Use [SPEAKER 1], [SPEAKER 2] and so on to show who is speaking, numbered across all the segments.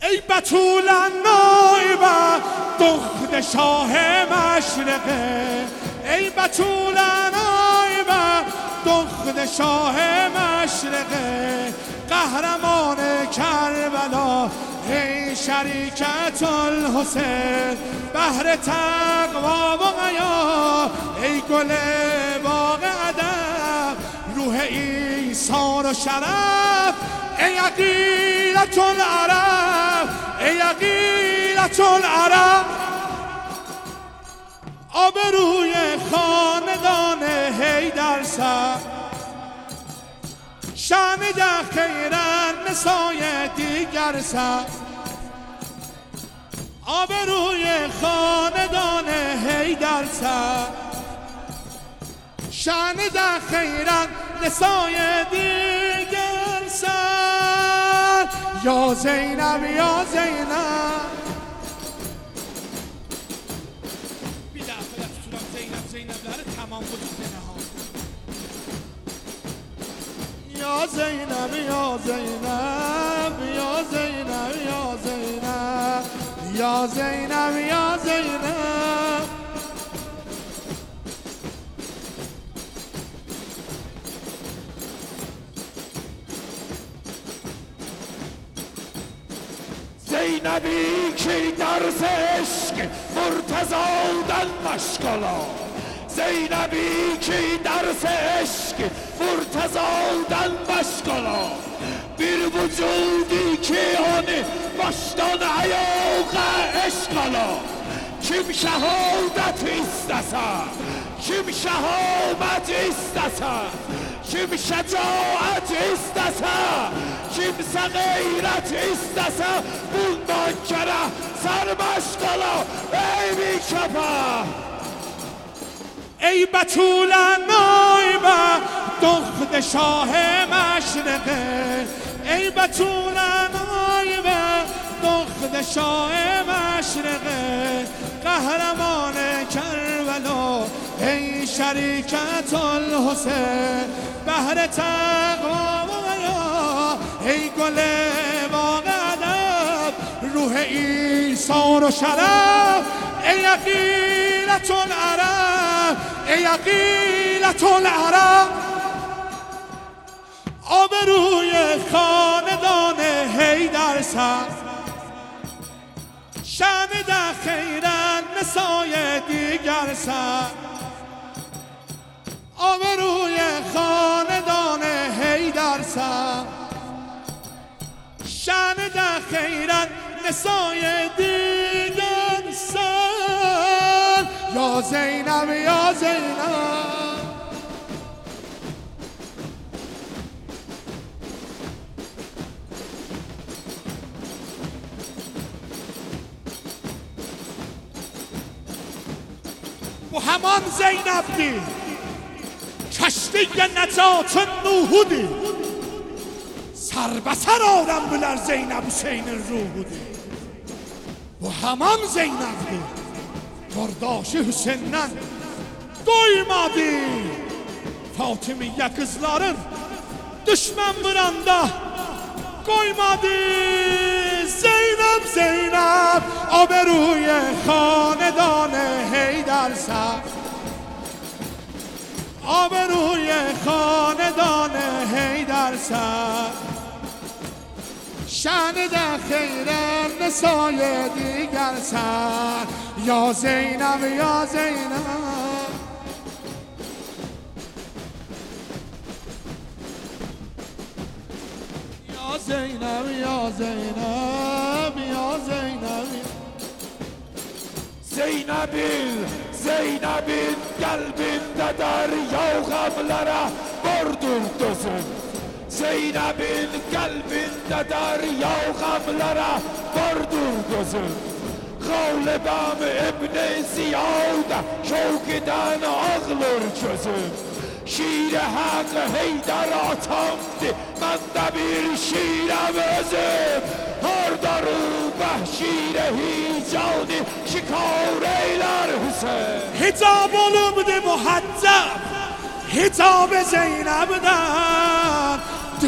[SPEAKER 1] ای بتول نایبه دختر شاه مشرقه، ای بتول نایبه دختر شاه مشرقه، قهرمان کربلا ای شریکت الحسین، بحر تقوا و حیا ای گل باغ ادب، روح ایثار و شرف ای عقیلة العرب، ای عقیلة العرب. آبروی خاندان حیدر سر، شأن در خیرن نسای دیگر سر، آبروی خاندان حیدر سر، شأن در خیرن نسای دیگر سر. یا زینب یا زینب bir daha fela tutulan Zeynep Zeynepleri tamam bu düzene ha. Ya Zeynep ya Zeynep ya Zeynep ya Zeynep ya Zeynep ya Zeynep.
[SPEAKER 2] زینبی که درس عشق مرتضادن مشغلا، زینبی که درس عشق مرتضادن مشغلا، bir vücudi ki onu baştan ayağa eşkala. Kim şehadet istese, kim şehamet istese, kim şecaat istese, kimse gayret istese, bundan kere serbaş kala ey bir kefe.
[SPEAKER 1] ای بتول نایبه دختر شاه مشرقه، ای بتول نایبه دختر شاه مشرقه، قهرمان کربلا ای شریکت الحسین، بحر تقوا و حیا ای گل باغ ادب، روح ایثار و شرف ای عقیلة العرب، ای عقیلة العرب. آبروی خاندان حیدر سر، شأن در خیرن نسای دیگر سر، آبروی خاندان حیدر سر، شأن در خیرن نسای دیگر سر. یا زینب یا زینب bu haman Zeynep'di, kashtiye necat Nuh'di, sarbasar alem Zeynep Hüseyin'in ruhu'di. Bu haman Zeynep'di, kardeşi Hüseyin'den doymadı, Fatimiye kızların düşman vuranda koymadı. Zeynep Zeynep آبروی خاندان حیدر سر، آبروی خاندان حیدر سر، شأن در خیرن نسای دیگر سر. یا زینب یا زینب یا زینب یا زینب یا زینب.
[SPEAKER 2] Zeynep'in kalbinde derya gamlara vurdurduzun, Zeynep'in kalbinde derya gamlara vurdurduzun. Galibam İbn-i Ziyad şevkiden ağlar gözüm, şiir hak Heydar atamdı, ben de bir şiirem özüm. Her darı şiir hicani şikar eyler Hüseyin.
[SPEAKER 1] Hicab olubdu muhaccab, hicab Zeynep'den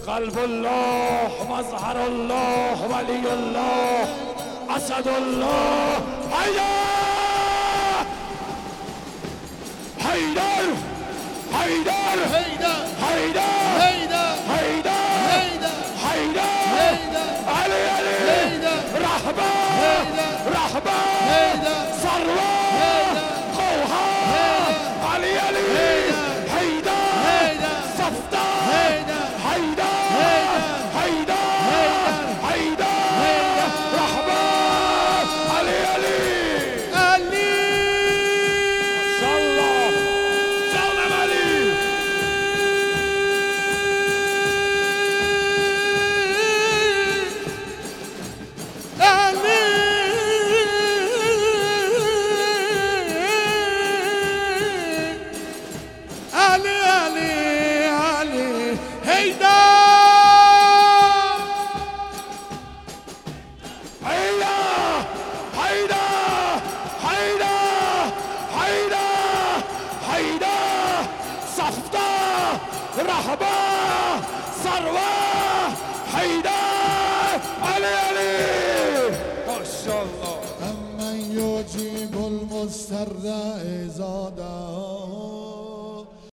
[SPEAKER 2] قلب الله مظهر الله ولی الله اسد الله حیدر حیدر حیدر حیدر حیدر حیدر حیدر علی علی رهبر سروار قوهر علی علی حیدر صفدر حیدر رهبر علی علی ماشاءالله جانم علی رهبر سروار حیدر علی علی ماشاءالله
[SPEAKER 3] من یجیب المضطر اذا دعا